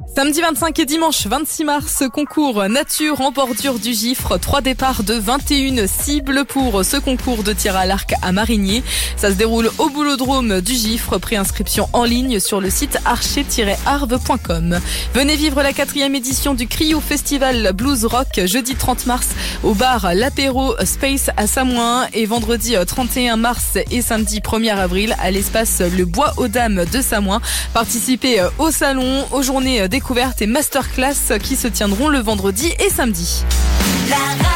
Samedi 25 et dimanche 26 mars, concours nature en bordure du Gifre. 3 départs de 21 cibles pour ce concours de tir à l'arc à Marigny. Ça se déroule au boulodrome du Gifre. Préinscription en ligne sur le site archer-arve.com. Venez vivre la 4e édition du Criou Festival Blues Rock jeudi 30 mars au bar L'Apéro Space à Samoin et vendredi 31 mars et samedi 1er avril à l'espace Le Bois aux Dames de Samoin. Participez au salon, aux journées découvertes et masterclass qui se tiendront le vendredi et samedi.